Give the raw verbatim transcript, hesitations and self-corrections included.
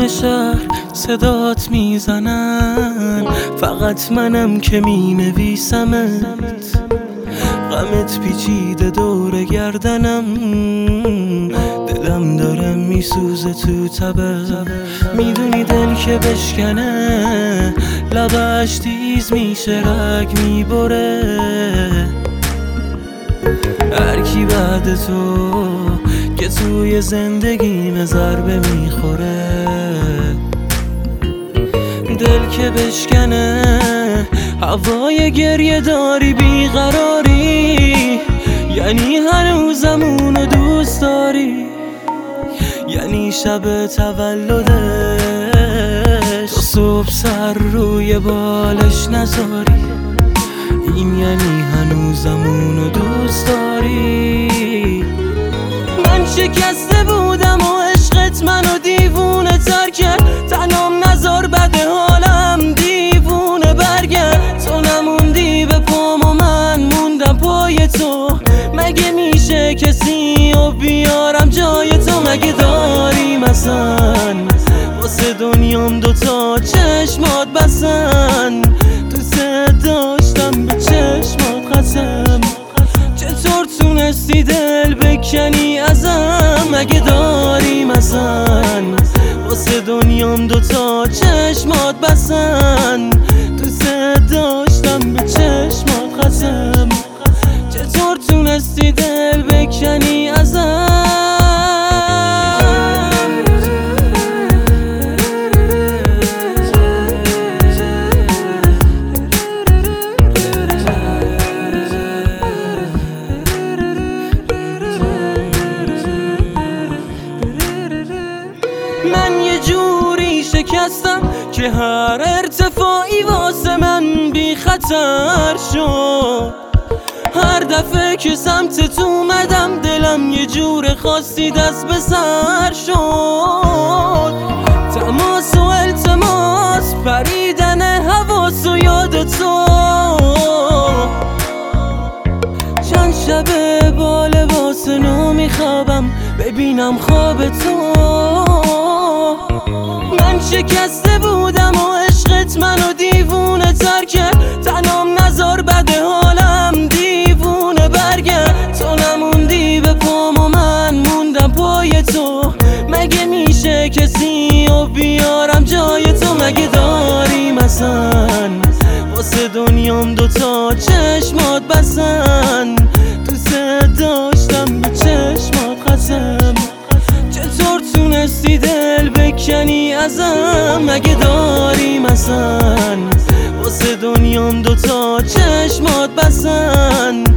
شهر صدات میزنن، فقط منم که مینویسمت. غمت پیچیده دور گردنم، دلم داره میسوزه تو تبه. میدونی دل که بشکنه لبش تیز میشه، رگ میبره. هرکی بعد تو که توی زندگیم ضربه میخوره. دل که بشکنه هوای گریه داری بیقراری، یعنی هنوزم اونو دوست داری، یعنی شب تولدش تو صبح سر روی بالش نذاری، این یعنی هنوزم اونو دوست داری. من شکسته بودم و عشقت منو دیوونه تر کرد، تنام نذار بد حالم دیوونه برگرد. تو نموندی به پام و من موندم پای تو، مگه میشه کسی و بیارم جای تو؟ مگه داریم اصلا واسه دنیام دوتا چشمات بسن؟ دوست داشتم به چشمات قسم، چطور تونستی دل بکنی ازم؟ مگه داریم اصلا واسه دنیام دوتا چشمات بسن؟ دوست داشتم به چشمات قسم، چطور تونستی دل بکنی ازم؟ من یه جوری شکستم که هر ارتفاعی واسه من بی خطر شد. هر دفعه که سمت تو اومدم دلم یه جور خاصی دست به سر شد. تماس و التماس، پریدن حواس و یاد تو، چند شبه با لباس نو میخوابم ببینم خواب تو. من شکسته بودم و عشقت منو دیوونه تر کرد، تنام نذار بد حالم دیوونه برگرد. تو نموندی به پام و من موندم پای تو، مگه میشه کسی و بیارم جای تو؟ مگه داریم اصلا واسه دنیام دوتا چشمات بسن؟ دوست داشتم به چشمات قسم، چطور تونستی دل بکنی ازم؟ مگه داریم اصلا واسه دنیام دوتا چشمات بسن؟